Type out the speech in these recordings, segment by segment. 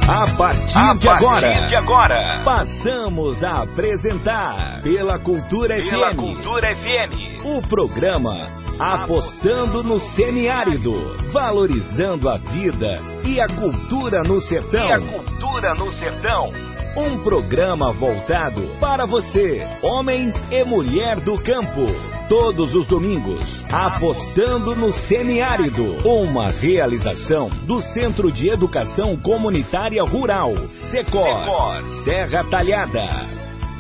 A partir de agora, passamos a apresentar pela Cultura FM, o programa Apostando no Semiárido, valorizando a vida e a cultura no sertão. Um programa voltado para você, homem e mulher do campo. Todos os domingos, Apostando no Semiárido. Uma realização do Centro de Educação Comunitária Rural, Secor, Serra Talhada.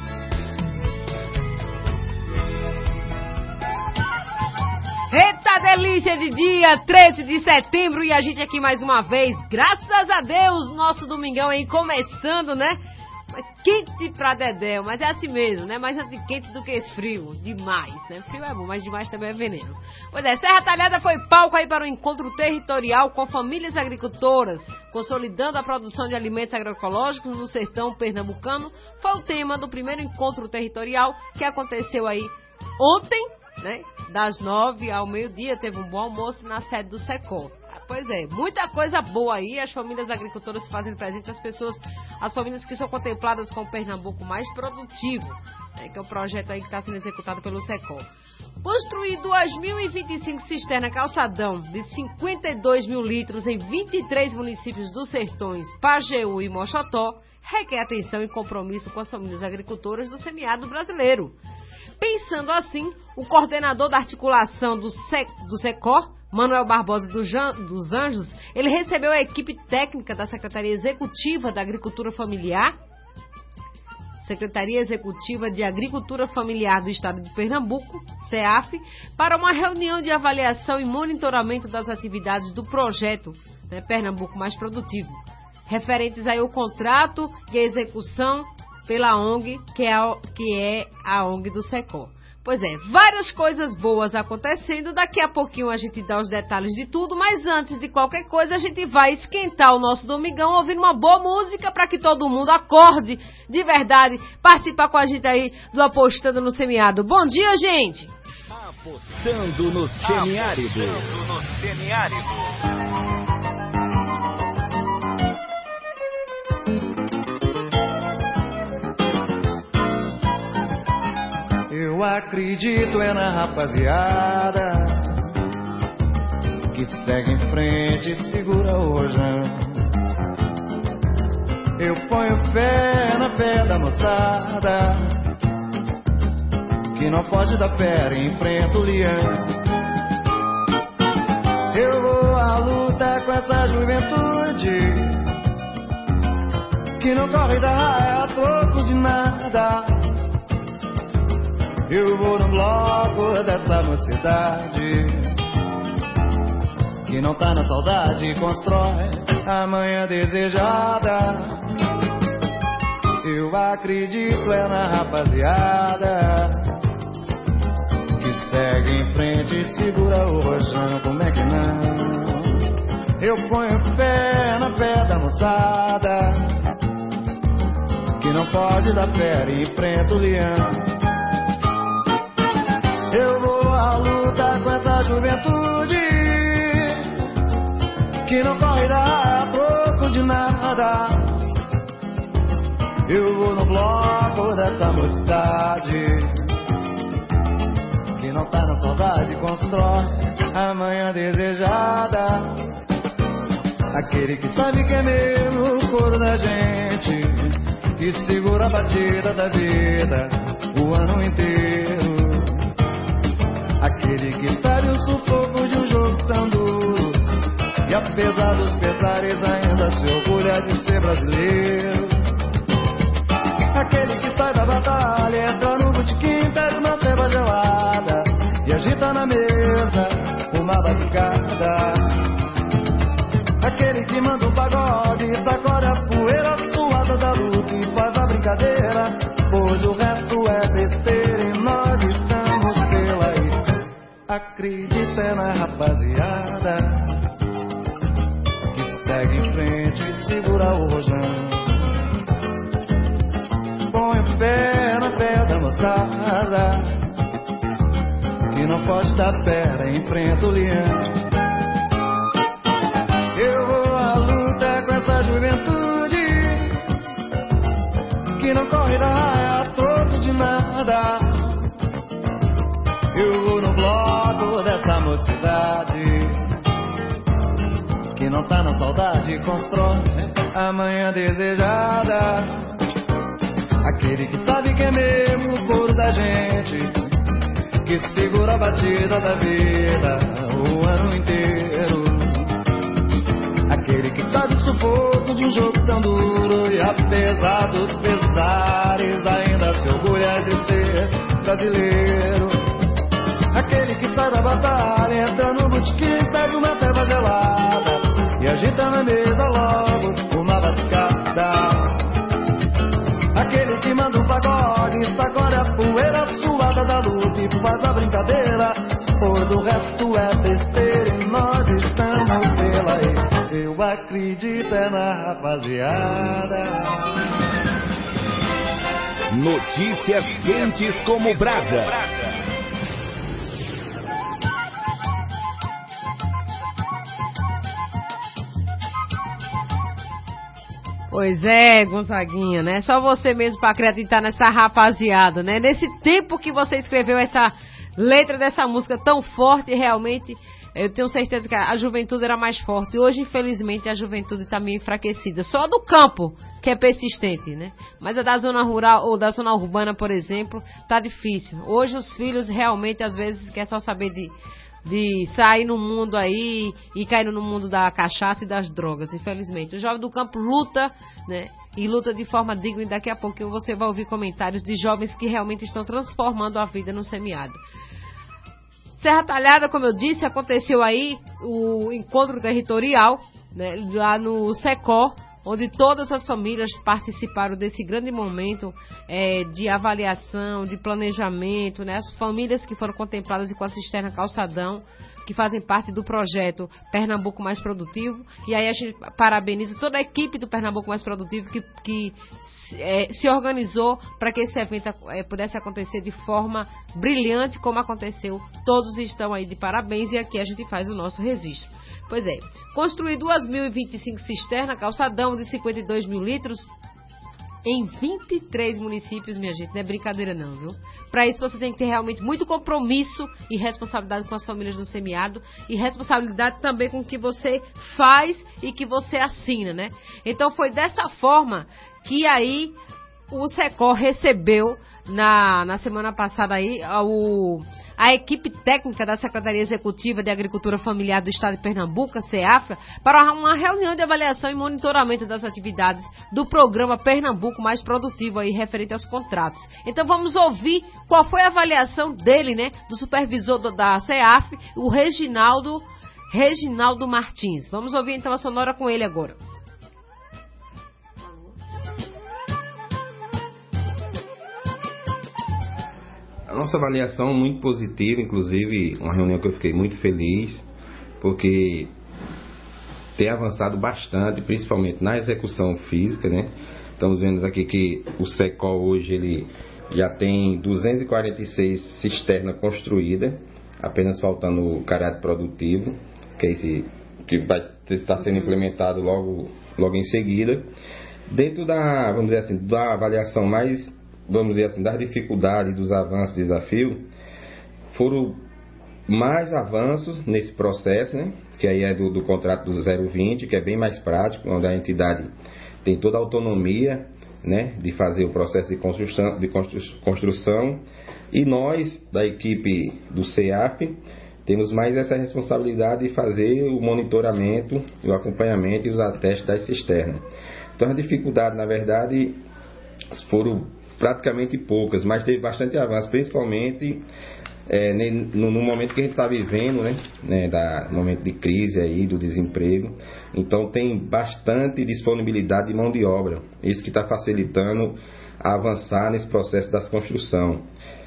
Eita delícia de dia, 13 de setembro, e a gente aqui mais uma vez, graças a Deus, nosso domingão aí começando, né? Quente pra dedéu, mas é assim mesmo, né? Mais quente do que frio, demais, né? Frio é bom, mas demais também é veneno. Pois é, Serra Talhada foi palco aí para um encontro territorial com famílias agricultoras, consolidando a produção de alimentos agroecológicos no sertão pernambucano. Foi o tema do primeiro encontro territorial que aconteceu aí ontem, né? Das 9 ao meio-dia, teve um bom almoço na sede do Secor. Pois é, muita coisa boa aí, as famílias agricultoras fazendo presente as famílias que são contempladas com o Pernambuco mais produtivo, né, que é o projeto aí que está sendo executado pelo Secor. Construir 2.025 cisternas calçadão de 52 mil litros em 23 municípios dos sertões, Pajeú e Moxotó, requer atenção e compromisso com as famílias agricultoras do semiárido brasileiro. Pensando assim, o coordenador da articulação do Secor, Manuel Barbosa dos Anjos, ele recebeu a equipe técnica da Secretaria Executiva da Agricultura Familiar, Secretaria Executiva de Agricultura Familiar do Estado de Pernambuco, SEAF, para uma reunião de avaliação e monitoramento das atividades do projeto, né, Pernambuco Mais Produtivo, referentes aí ao contrato e execução pela ONG, que é a ONG do Secor. Pois é, várias coisas boas acontecendo, daqui a pouquinho a gente dá os detalhes de tudo, mas antes de qualquer coisa a gente vai esquentar o nosso domingão ouvindo uma boa música para que todo mundo acorde de verdade, participar com a gente aí do Apostando no Semiárido. Bom dia, gente! Apostando no Semiárido. Eu acredito na rapaziada que segue em frente e segura o rojão. Eu ponho fé na fé da moçada que não foge da fera e enfrenta o leão. Eu vou à luta com essa juventude que não corre da raia a troco de nada. Eu vou no bloco dessa mocidade que não tá na saudade e constrói a manhã desejada. Eu acredito na rapaziada que segue em frente e segura o rojão. Como é que não? Eu ponho fé na fé da moçada que não foge da fera e enfrenta o leão. Eu vou à luta com essa juventude que não corre a troco de nada. Eu vou no bloco dessa mocidade que não tá na saudade e constrói a manhã desejada. Aquele que sabe que é mesmo o coro da gente, que segura a batida da vida o ano inteiro. Aquele que sabe o sufoco de um jogo tão duro e apesar dos pesares ainda se orgulha de ser brasileiro. Aquele que sai da batalha, entra no botequim, pede uma ceva gelada e agita na mesa uma batucada. Aquele que manda um pagode e sacode a poeira suada da luta e faz a brincadeira, pois o resto é besteira e nós estamos pela aí. Acredita na rapaziada que segue em frente e segura o rojão. Põe fé na fé da moçada que não pode dar fera e enfrenta o leão. Eu vou à luta com essa juventude vida raia todo de nada. Eu vou no bloco dessa mocidade que não tá na saudade, constrói a manhã desejada. Aquele que sabe que é mesmo o couro da gente, que segura a batida da vida o ano inteiro. Aquele que sabe o sufoco de um jogo tão duro e apesar dos pesares ainda se orgulha de ser brasileiro. Aquele que sai da batalha, entra no botequim, pega uma terra gelada e agita na mesa logo uma batucada. Aquele que manda um pagode, sacode a poeira suada da luta e faz a brincadeira, pois o resto é besteira e nós estamos pela aí. Eu acredito é na rapaziada. Notícias quentes como brasa. Pois é, Gonzaguinha, né? Só você mesmo para acreditar nessa rapaziada, né? Nesse tempo que você escreveu essa letra dessa música tão forte, realmente, eu tenho certeza que a juventude era mais forte. Hoje, infelizmente, a juventude está meio enfraquecida. Só a do campo que é persistente, né? Mas a da zona rural ou da zona urbana, por exemplo, tá difícil. Hoje os filhos realmente, às vezes, querem só saber de sair no mundo aí e cair no mundo da cachaça e das drogas, infelizmente. O jovem do campo luta, né? E luta de forma digna, e daqui a pouco você vai ouvir comentários de jovens que realmente estão transformando a vida no semiárido. Serra Talhada, como eu disse, aconteceu aí o encontro territorial, né, lá no Secó, onde todas as famílias participaram desse grande momento de avaliação, de planejamento, né? As famílias que foram contempladas com a cisterna Calçadão, que fazem parte do projeto Pernambuco Mais Produtivo. E aí a gente parabeniza toda a equipe do Pernambuco Mais Produtivo que se organizou para que esse evento pudesse acontecer de forma brilhante, como aconteceu. Todos estão aí de parabéns e aqui a gente faz o nosso registro. Pois é, construir 2.025 cisternas Calçadão de 52 mil litros em 23 municípios, minha gente, não é brincadeira não, viu? Para isso você tem que ter realmente muito compromisso e responsabilidade com as famílias do semiárido e responsabilidade também com o que você faz e que você assina, né? Então foi dessa forma que aí o Secó recebeu na semana passada aí a equipe técnica da Secretaria Executiva de Agricultura Familiar do Estado de Pernambuco, a CEAFA, para uma reunião de avaliação e monitoramento das atividades do programa Pernambuco Mais Produtivo aí referente aos contratos. Então vamos ouvir qual foi a avaliação dele, né, do supervisor da CEAF, o Reginaldo Martins. Vamos ouvir então a sonora com ele agora. A nossa avaliação muito positiva, inclusive uma reunião que eu fiquei muito feliz, porque tem avançado bastante, principalmente na execução física, né? Estamos vendo aqui que o Secó hoje ele já tem 246 cisternas construídas, apenas faltando o caráter produtivo, que é esse que vai estar sendo implementado logo em seguida. Dentro da, vamos dizer assim, da avaliação mais, vamos dizer assim, das dificuldades, dos avanços, desafios, foram mais avanços nesse processo, né? Que aí é do contrato do 020, que é bem mais prático, onde a entidade tem toda a autonomia, né, de fazer o processo de construção, e nós, da equipe do CEAF, temos mais essa responsabilidade de fazer o monitoramento, o acompanhamento e os atestes das cisternas. Então as dificuldades, na verdade, foram praticamente poucas, mas teve bastante avanço, principalmente no momento que a gente está vivendo, né, no momento de crise aí, do desemprego. Então tem bastante disponibilidade de mão de obra, isso que está facilitando a avançar nesse processo da construção.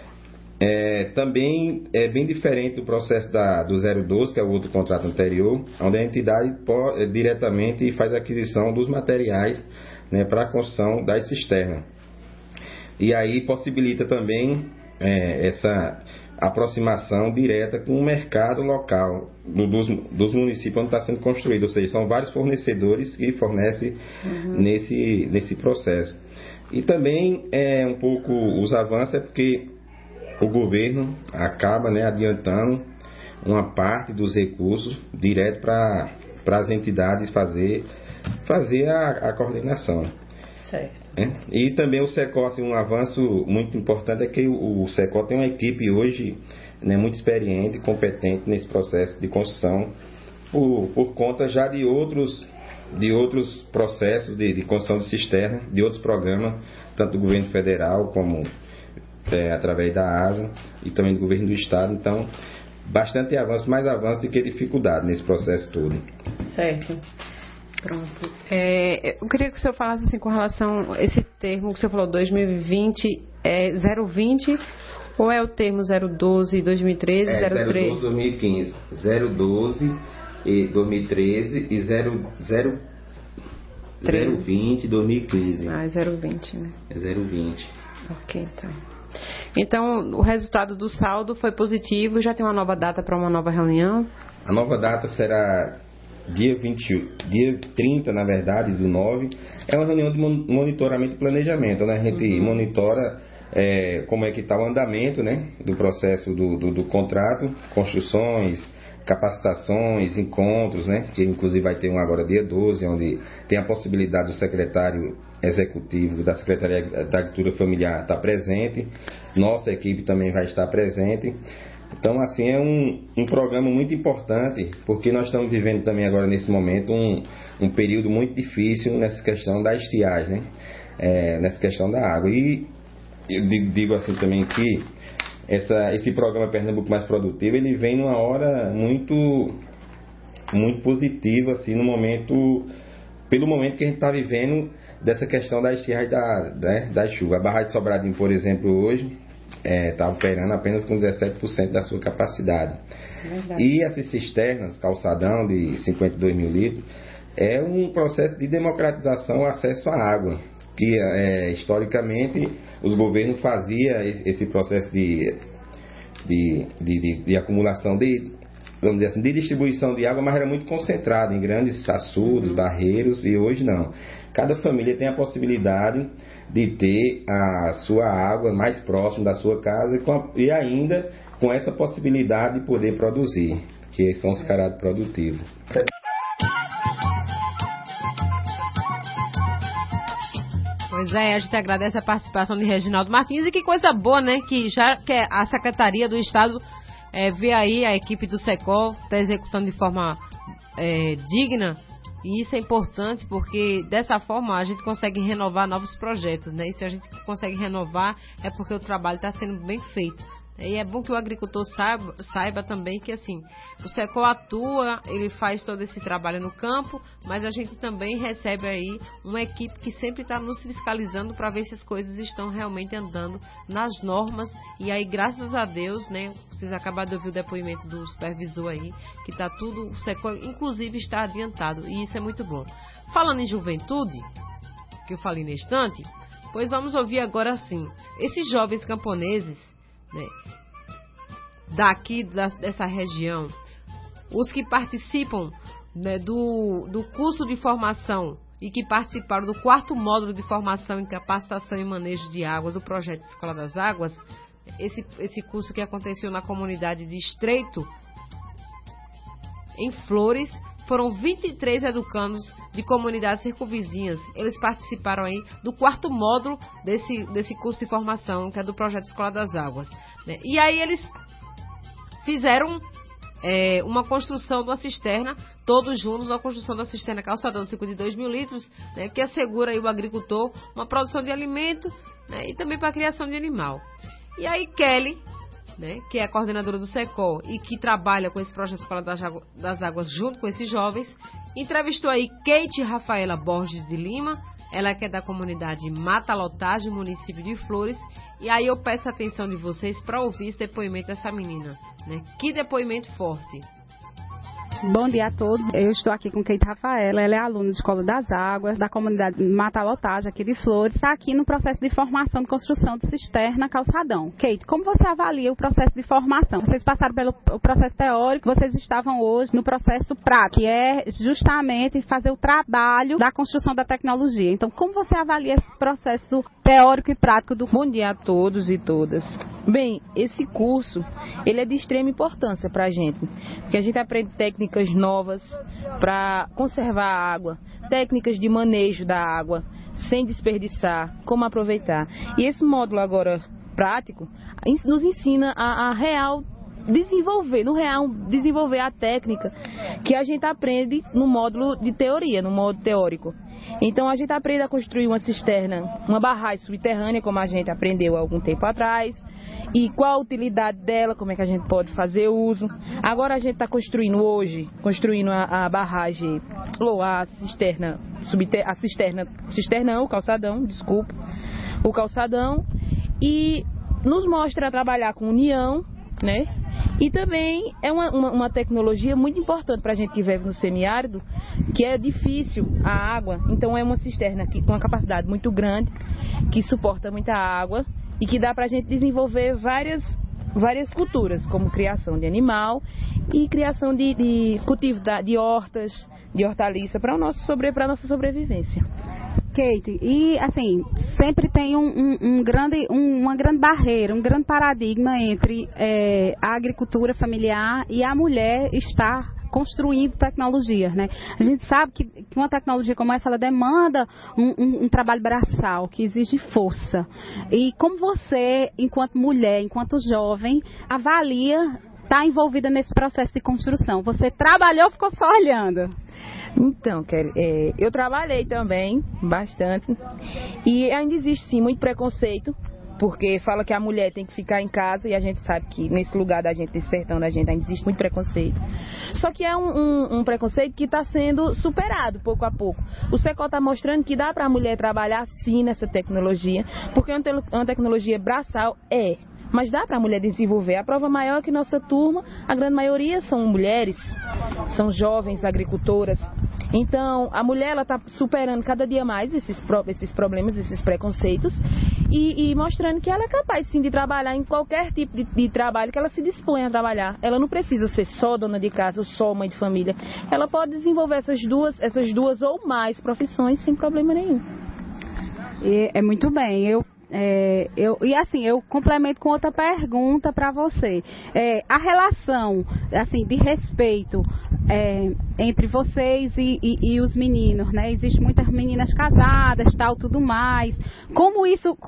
Também é bem diferente do processo do 012, que é o outro contrato anterior, onde a entidade diretamente faz a aquisição dos materiais, né, para a construção das cisternas. E aí possibilita também essa aproximação direta com o mercado local dos municípios onde está sendo construído, ou seja, são vários fornecedores que fornecem nesse processo. E também um pouco os avanços é porque o governo acaba, né, adiantando uma parte dos recursos direto para as entidades fazer a coordenação. Certo. E também o SECO, assim, um avanço muito importante é que o SECO tem uma equipe hoje, né, muito experiente e competente nesse processo de construção, por conta já de outros processos de construção de cisterna, de outros programas, tanto do governo federal como através da ASA e também do governo do estado. Então, bastante avanço, mais avanço do que dificuldade nesse processo todo. Certo. Pronto. Eu queria que o senhor falasse assim, com relação a esse termo que o senhor falou, 2020 é 020 ou é o termo 012 2013, 03? 012 2015, 012 e 2013 e 020 2015. Ah, é 020, né? É 020. Ok, então. Então, o resultado do saldo foi positivo, já tem uma nova data para uma nova reunião? A nova data será dia 30, na verdade, do 9. É uma reunião de monitoramento e planejamento, né? A gente monitora como é que está o andamento, né, do processo do contrato, construções, capacitações, encontros, né, que inclusive vai ter um agora dia 12, onde tem a possibilidade do secretário executivo da Secretaria da Agricultura Familiar estar presente, nossa equipe também vai estar presente. Então, assim, é um programa muito importante, porque nós estamos vivendo também agora, nesse momento, um período muito difícil nessa questão da estiagem, né, nessa questão da água. E eu digo assim também que esse programa Pernambuco Mais Produtivo, ele vem numa hora muito, muito positiva, assim, pelo momento que a gente está vivendo dessa questão da estiagem da chuva. A Barragem de Sobradinho, por exemplo, hoje está operando apenas com 17% da sua capacidade. Verdade. E essas cisternas, calçadão de 52 mil litros, é um processo de democratização ao acesso à água, que historicamente os governos faziam esse processo de acumulação vamos dizer assim, de distribuição de água, mas era muito concentrado em grandes açudes, barreiros, e hoje não. Cada família tem a possibilidade de ter a sua água mais próxima da sua casa e ainda com essa possibilidade de poder produzir, que são os caráteres produtivos. Pois é, a gente agradece a participação de Reginaldo Martins e que coisa boa, né? Que já que a Secretaria do Estado vê aí a equipe do SECO está executando de forma digna, e isso é importante porque dessa forma a gente consegue renovar novos projetos, né? E se a gente consegue renovar é porque o trabalho está sendo bem feito. E é bom que o agricultor saiba também que, assim, o SECO atua, ele faz todo esse trabalho no campo, mas a gente também recebe aí uma equipe que sempre está nos fiscalizando para ver se as coisas estão realmente andando nas normas. E aí, graças a Deus, né, vocês acabaram de ouvir o depoimento do supervisor aí, que está tudo, o SECO inclusive está adiantado, e isso é muito bom. Falando em juventude, que eu falei na estante, pois vamos ouvir agora, assim, esses jovens camponeses, né, daqui dessa região, os que participam, né, do curso de formação e que participaram do 4º módulo de formação em capacitação e manejo de águas do projeto Escola das Águas, esse curso que aconteceu na comunidade de Estreito, em Flores. Foram 23 educandos de comunidades circunvizinhas. Eles participaram aí do 4º módulo desse curso de formação, que é do projeto Escola das Águas, né? E aí eles fizeram uma construção de uma cisterna, todos juntos, uma construção da cisterna calçadão de 52 mil litros, né, que assegura aí o agricultor uma produção de alimento, né, e também para a criação de animal. E aí Kelly, né, que é a coordenadora do SECO e que trabalha com esse projeto Escola das Águas junto com esses jovens, entrevistou aí Kate Rafaela Borges de Lima, ela que é da comunidade Mata Lotagem, município de Flores, e aí eu peço a atenção de vocês para ouvir esse depoimento dessa menina, né? Que depoimento forte. Bom dia a todos. Eu estou aqui com Keite Rafaela, ela é aluna da Escola das Águas, da comunidade Mata Lotagem aqui de Flores, está aqui no processo de formação de construção de cisterna calçadão. Keite, como você avalia o processo de formação? Vocês passaram pelo processo teórico, vocês estavam hoje no processo prático, que é justamente fazer o trabalho da construção da tecnologia. Então, como você avalia esse processo teórico e prático do... Bom dia a todos e todas. Bem, esse curso, ele é de extrema importância para a gente, porque a gente aprende técnicas novas para conservar a água, técnicas de manejo da água, sem desperdiçar, como aproveitar. E esse módulo agora prático nos ensina a desenvolver a técnica que a gente aprende no módulo de teoria, no módulo teórico. Então a gente aprende a construir uma cisterna, uma barragem subterrânea, como a gente aprendeu há algum tempo atrás, e qual a utilidade dela, como é que a gente pode fazer uso. Agora a gente está construindo a barragem, ou a cisterna, o calçadão, e nos mostra a trabalhar com união, né? E também é uma tecnologia muito importante para a gente que vive no semiárido, que é difícil a água. Então é uma cisterna aqui com uma capacidade muito grande, que suporta muita água e que dá para a gente desenvolver várias culturas, como criação de animal e criação de cultivo de hortas, de hortaliça para a nossa sobrevivência. Keite, e assim, sempre tem uma grande barreira, um grande paradigma entre a agricultura familiar e a mulher estar construindo tecnologias, né? A gente sabe que uma tecnologia como essa, ela demanda um trabalho braçal, que exige força. E como você, enquanto mulher, enquanto jovem, avalia estar envolvida nesse processo de construção? Você trabalhou ou ficou só olhando? Então, Kelly, eu trabalhei também bastante e ainda existe sim muito preconceito, porque fala que a mulher tem que ficar em casa e a gente sabe que nesse lugar da gente, nesse sertão da gente, ainda existe muito preconceito. Só que é um preconceito que está sendo superado pouco a pouco. O SECOL está mostrando que dá para a mulher trabalhar sim nessa tecnologia, porque é uma tecnologia braçal, mas dá para a mulher desenvolver. A prova maior é que nossa turma, a grande maioria são mulheres, são jovens agricultoras. Então, a mulher ela está superando cada dia mais esses problemas, esses preconceitos e mostrando que ela é capaz sim de trabalhar em qualquer tipo de trabalho que ela se dispõe a trabalhar. Ela não precisa ser só dona de casa ou só mãe de família. Ela pode desenvolver essas duas ou mais profissões sem problema nenhum. É muito bem. Eu complemento com outra pergunta para você. A relação assim, de respeito entre vocês e os meninos, né? Existem muitas meninas casadas, tal, tudo mais. Como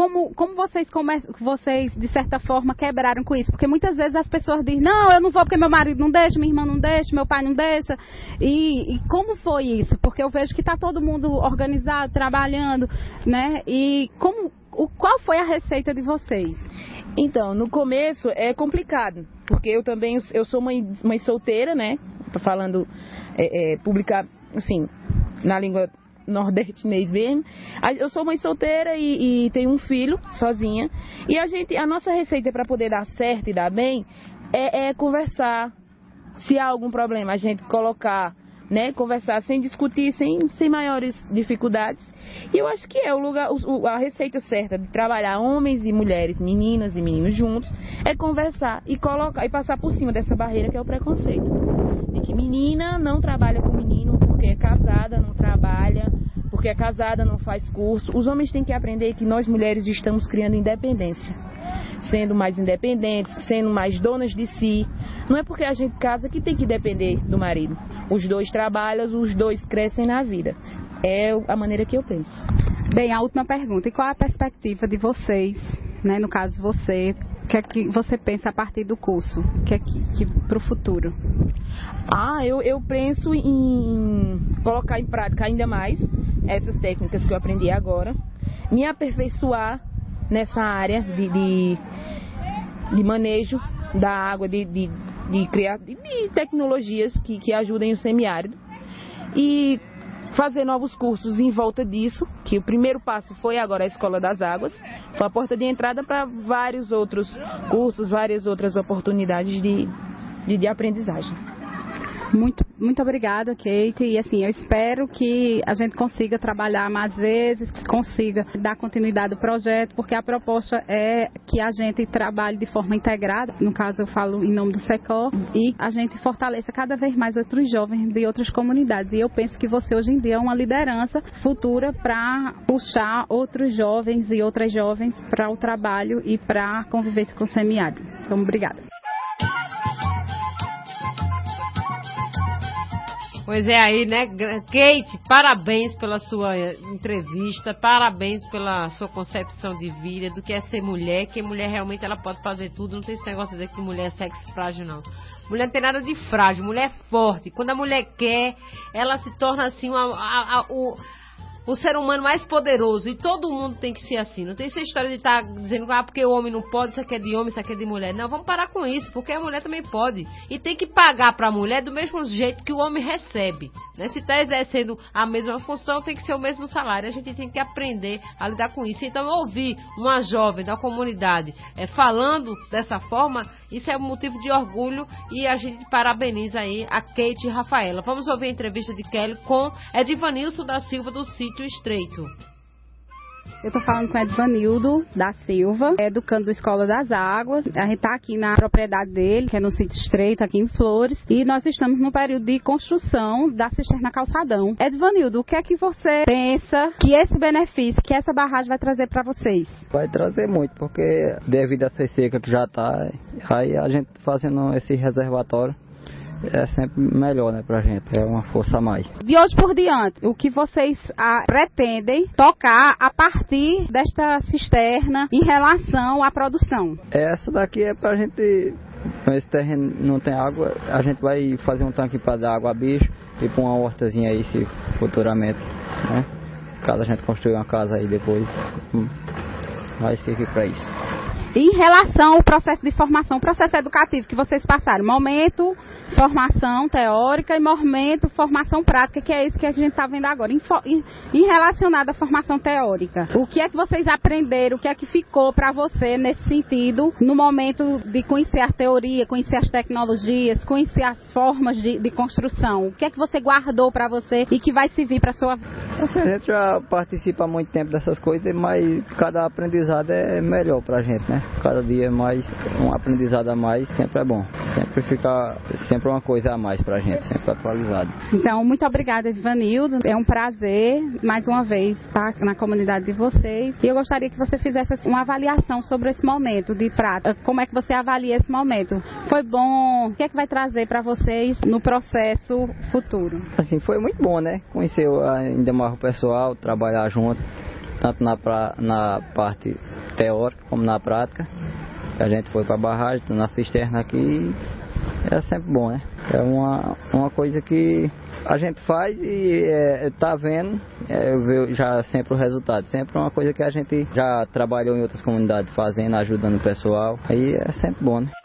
vocês de certa forma quebraram com isso? Porque muitas vezes as pessoas dizem, não, eu não vou porque meu marido não deixa, minha irmã não deixa, meu pai não deixa. E como foi isso? Porque eu vejo que está todo mundo organizado, trabalhando, né? E qual foi a receita de vocês? Então, no começo é complicado, porque eu sou mãe solteira, né? Tô falando publicar, assim, na língua nordestinês mesmo. Eu sou mãe solteira e tenho um filho, sozinha. E a nossa receita para poder dar certo e dar bem é conversar. Se há algum problema, a gente colocar, né, conversar sem discutir, sem maiores dificuldades. E eu acho que é a receita certa de trabalhar homens e mulheres, meninas e meninos juntos, é conversar e colocar e passar por cima dessa barreira que é o preconceito. De que menina não trabalha com menino porque é casada, não trabalha, porque é casada, não faz curso. Os homens têm que aprender que nós mulheres estamos criando independência. Sendo mais independentes, sendo mais donas de si. Não é porque a gente casa que tem que depender do marido. Os dois trabalham, os dois crescem na vida. É a maneira que eu penso. Bem, a última pergunta. E qual é a perspectiva de vocês, né, no caso você, o que é que você pensa a partir do curso? Que para o futuro? Eu penso em colocar em prática ainda mais essas técnicas que eu aprendi agora. Me aperfeiçoar nessa área de manejo da água, de tecnologias que ajudem o semiárido e fazer novos cursos em volta disso, que o primeiro passo foi agora a Escola das Águas, foi a porta de entrada para vários outros cursos, várias outras oportunidades de aprendizagem. Muito Muito obrigada, Kate. E assim, eu espero que a gente consiga trabalhar mais vezes, que consiga dar continuidade ao projeto, porque a proposta é que a gente trabalhe de forma integrada, no caso eu falo em nome do SECOR, e a gente fortaleça cada vez mais outros jovens de outras comunidades. E eu penso que você hoje em dia é uma liderança futura para puxar outros jovens e outras jovens para o trabalho e para a convivência com o semiárido. Então, obrigada. Pois é aí, né, Kate, parabéns pela sua entrevista, parabéns pela sua concepção de vida, do que é ser mulher, que mulher realmente ela pode fazer tudo, não tem esse negócio de dizer que mulher é sexo frágil, não. Mulher não tem nada de frágil, mulher é forte. Quando a mulher quer, ela se torna assim o ser humano mais poderoso, e todo mundo tem que ser assim. Não tem essa história de estar dizendo, porque o homem não pode, isso aqui é de homem, isso aqui é de mulher. Não, vamos parar com isso, porque a mulher também pode. E tem que pagar para a mulher do mesmo jeito que o homem recebe, né? Se está exercendo a mesma função, tem que ser o mesmo salário. A gente tem que aprender a lidar com isso. Então, ouvir uma jovem da comunidade falando dessa forma, isso é um motivo de orgulho, e a gente parabeniza aí a Kate e Rafaela. Vamos ouvir a entrevista de Kelly com Edvanilson da Silva, do Sítio Estreito. Eu estou falando com o Edvanildo da Silva, educando da Escola das Águas. A gente está aqui na propriedade dele, que é no Sítio Estreito, aqui em Flores. E nós estamos no período de construção da cisterna Calçadão. Edvanildo, o que é que você pensa que esse benefício, que essa barragem vai trazer para vocês? Vai trazer muito, porque devido a essa seca que já está, aí a gente fazendo esse reservatório é sempre melhor, né, pra gente, é uma força a mais. De hoje por diante, o que vocês pretendem tocar a partir desta cisterna em relação à produção? Essa daqui é pra gente, esse terreno não tem água, a gente vai fazer um tanque para dar água a bicho e pôr uma hortazinha aí, se futuramente, né, caso a gente construir uma casa aí depois, vai servir para isso. Em relação ao processo de formação, o processo educativo que vocês passaram, momento formação teórica e momento formação prática, que é isso que a gente está vendo agora. Em relacionado à formação teórica, o que é que vocês aprenderam, o que é que ficou para você nesse sentido, no momento de conhecer a teoria, conhecer as tecnologias, conhecer as formas de construção? O que é que você guardou para você e que vai servir para a sua vida? A gente já participa há muito tempo dessas coisas, mas cada aprendizado é melhor para a gente, né? Cada dia mais, um aprendizado a mais sempre é bom. Sempre fica uma coisa a mais pra gente, sempre atualizado. Então, muito obrigada, Edvanildo. É um prazer, mais uma vez, estar na comunidade de vocês. E eu gostaria que você fizesse uma avaliação sobre esse momento de prática. Como é que você avalia esse momento? Foi bom? O que é que vai trazer para vocês no processo futuro? Assim, foi muito bom, né? Conhecer ainda mais o pessoal, trabalhar junto, tanto na parte teórica como na prática. A gente foi para a barragem, na cisterna aqui, é sempre bom, né? É uma coisa que a gente faz e tá vendo, vê já sempre o resultado. Sempre uma coisa que a gente já trabalhou em outras comunidades fazendo, ajudando o pessoal. Aí é sempre bom, né?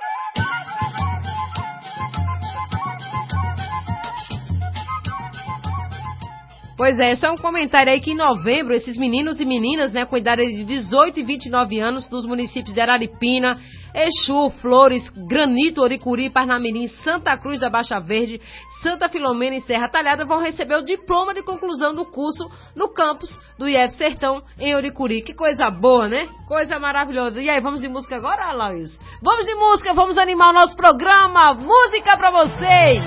Pois é, só um comentário aí que em novembro esses meninos e meninas, né, com idade de 18 e 29 anos dos municípios de Araripina, Exu, Flores, Granito, Oricuri, Parnamirim, Santa Cruz da Baixa Verde, Santa Filomena e Serra Talhada vão receber o diploma de conclusão do curso no campus do IF Sertão em Oricuri. Que coisa boa, né? Coisa maravilhosa. E aí, vamos de música agora, Aloysio? Vamos de música, vamos animar o nosso programa. Música pra vocês!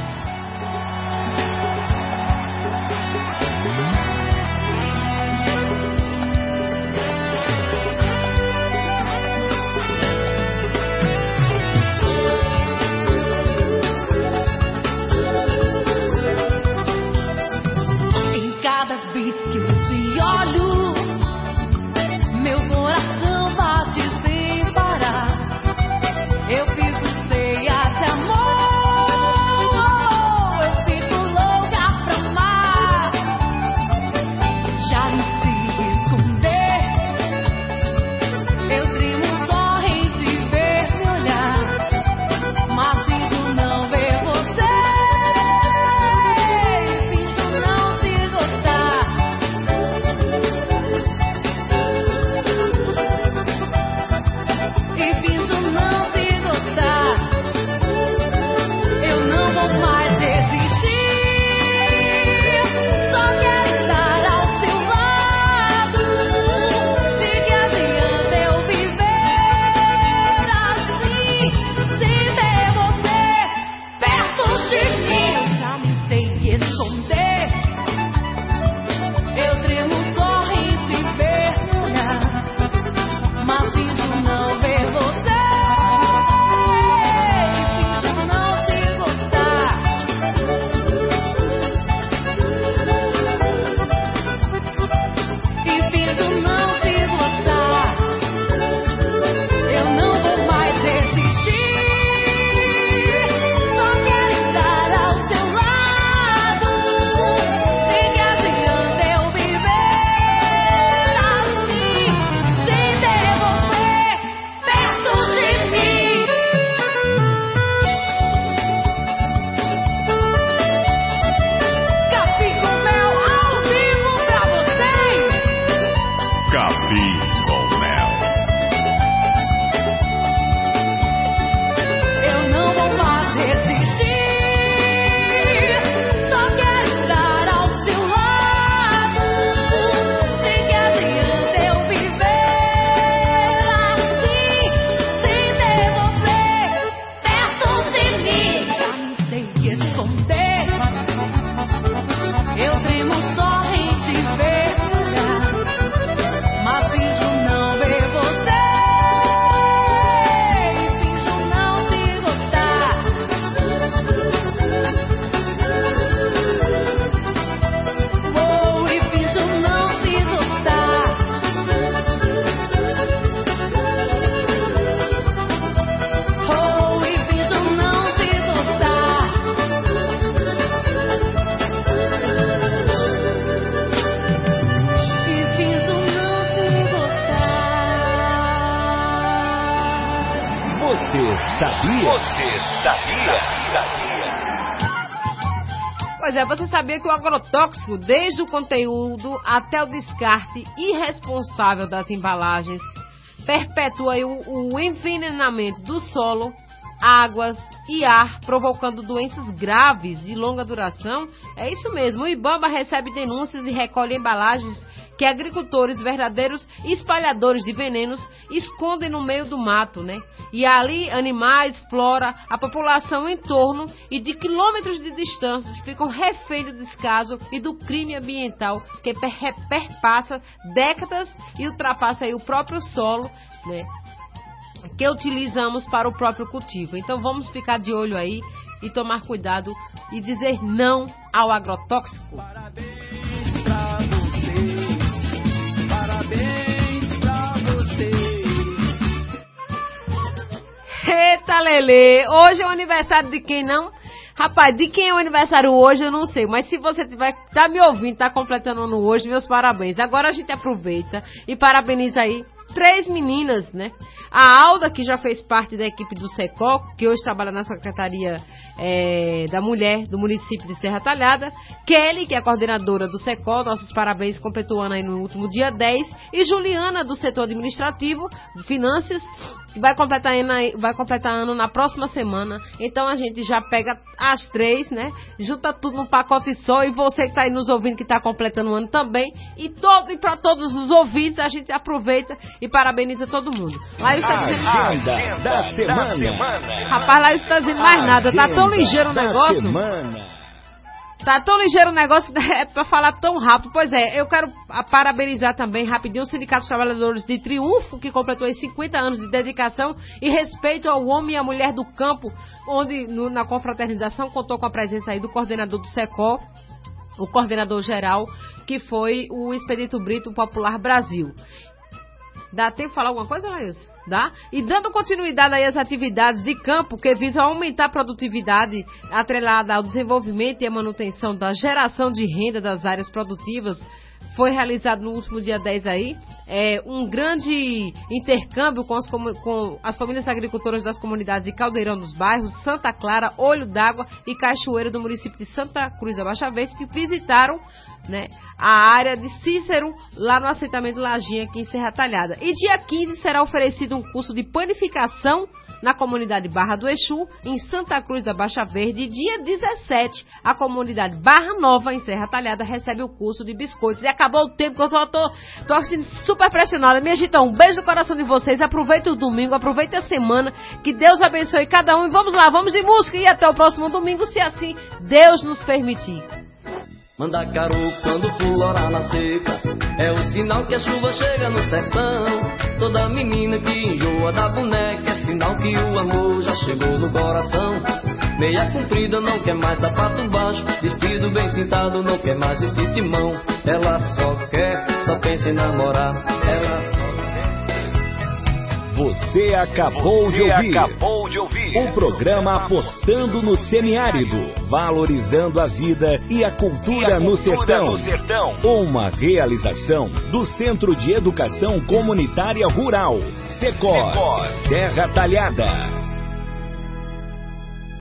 sabia? Você sabia? Pois é, você sabia que o agrotóxico, desde o conteúdo até o descarte irresponsável das embalagens, perpetua aí o envenenamento do solo, águas e ar, provocando doenças graves de longa duração? É isso mesmo, o IBAMA recebe denúncias e recolhe embalagens que agricultores, verdadeiros espalhadores de venenos, escondem no meio do mato, né? E ali animais, flora, a população em torno e de quilômetros de distância ficam refém do descaso e do crime ambiental que perpassa décadas e ultrapassa aí o próprio solo, né? Que utilizamos para o próprio cultivo. Então vamos ficar de olho aí e tomar cuidado e dizer não ao agrotóxico. Parabéns pra você, parabéns pra você. Eita, Lelê, hoje é o aniversário de quem não? Rapaz, de quem é o aniversário hoje eu não sei, mas se você tá me ouvindo, tá completando ano hoje, meus parabéns. Agora a gente aproveita e parabeniza aí 3 meninas, né? A Alda, que já fez parte da equipe do SECOL, que hoje trabalha na Secretaria da Mulher do município de Serra Talhada. Kelly, que é a coordenadora do SECOL, nossos parabéns, completou ano aí no último dia 10. E Juliana, do setor administrativo, finanças, que vai completar ano na próxima semana. Então a gente já pega as 3, né? Junta tudo num pacote só. E você que está aí nos ouvindo, que está completando o ano também. E para todos os ouvintes, a gente aproveita e parabeniza todo mundo. Laís está dizendo... Agenda da semana. Rapaz, Laís está dizendo mais nada. Tá tão ligeiro o negócio. Tá tão ligeiro o negócio, é pra falar tão rápido. Pois é, eu quero parabenizar também rapidinho o Sindicato dos Trabalhadores de Triunfo, que completou aí 50 anos de dedicação e respeito ao homem e à mulher do campo, onde na confraternização contou com a presença aí do coordenador do SECOL, o coordenador geral, que foi o Expedito Brito Popular Brasil. Dá tempo de falar alguma coisa, Laís? Dá? E dando continuidade aí às atividades de campo que visam aumentar a produtividade atrelada ao desenvolvimento e à manutenção da geração de renda das áreas produtivas, foi realizado no último dia 10 aí um grande intercâmbio com as famílias agricultoras das comunidades de Caldeirão dos Bairros, Santa Clara, Olho d'Água e Cachoeiro do município de Santa Cruz da Baixa Verde, que visitaram, né, a área de Cícero, lá no assentamento Lajinha, aqui em Serra Talhada. E dia 15 será oferecido um curso de panificação na comunidade Barra do Exu, em Santa Cruz da Baixa Verde. E dia 17, a comunidade Barra Nova, em Serra Talhada, recebe o curso de biscoitos. E acabou o tempo, que eu tô assim, super pressionada. Minha gente, um beijo no coração de vocês. Aproveita o domingo, aproveita a semana. Que Deus abençoe cada um. E vamos lá, vamos de música. E até o próximo domingo, se assim Deus nos permitir. Mandacaru quando florar na seca é o sinal que a chuva chega no sertão. Toda menina que enjoa da boneca é sinal que o amor já chegou no coração. Meia comprida não quer mais sapato baixo, vestido bem cintado não quer mais vestir de mão. Ela só pensa em namorar. Ela só quer. Você acabou de ouvir o programa Apostando no Semiárido, valorizando a vida e a cultura no sertão. Uma realização do Centro de Educação Comunitária Rural, SECOS, Serra Talhada.